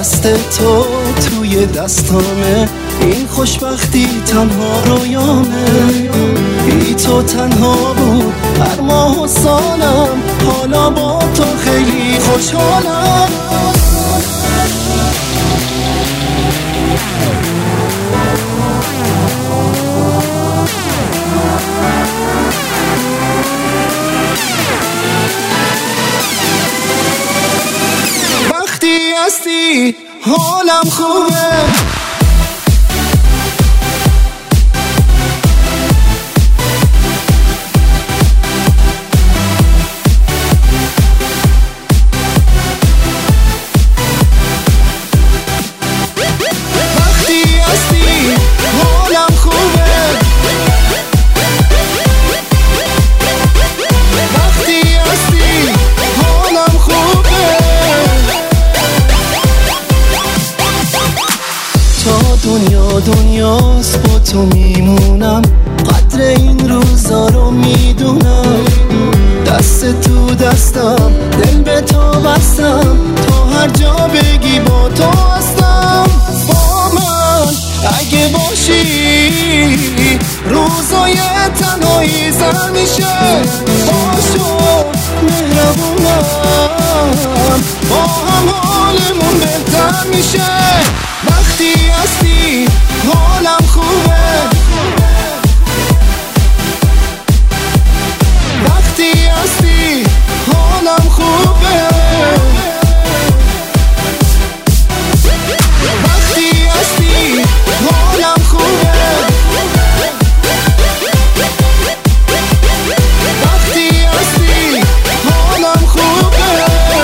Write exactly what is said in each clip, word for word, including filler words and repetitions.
دست تو توی دستامه، این خوشبختی تنها رویامه. بی تو تنها بود هر ماه و سالم، حالا با تو خیلی خوشحالم. وقتی هستی حالم خوبه، دنیا دنیاست با تو میمونم، قدر این روزا رو میدونم. دست تو دستم دل به تو بستم، تا هر جا بگی با تو هستم. با من اگه باشی روزای تنهایی سر میشه، باشو مهربونم با هم حالمون بهتر میشه. وقتی هستی حالم خوبه، وقتی هستی حالم خوبه، وقتی هستی حالم خوبه، وقتی هستی حالم خوبه.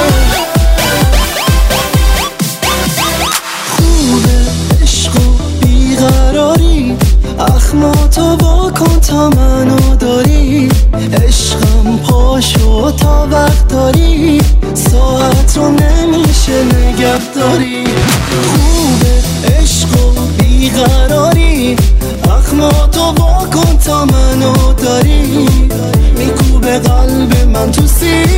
اخماتو با کن تا منو داری، عشقم پاشو تا وقت داری، ساعت رو نمیشه نگه داری. خوبه عشق و بیقراری، اخماتو با کن تا منو داری، میکوبه قلب من تو سینه.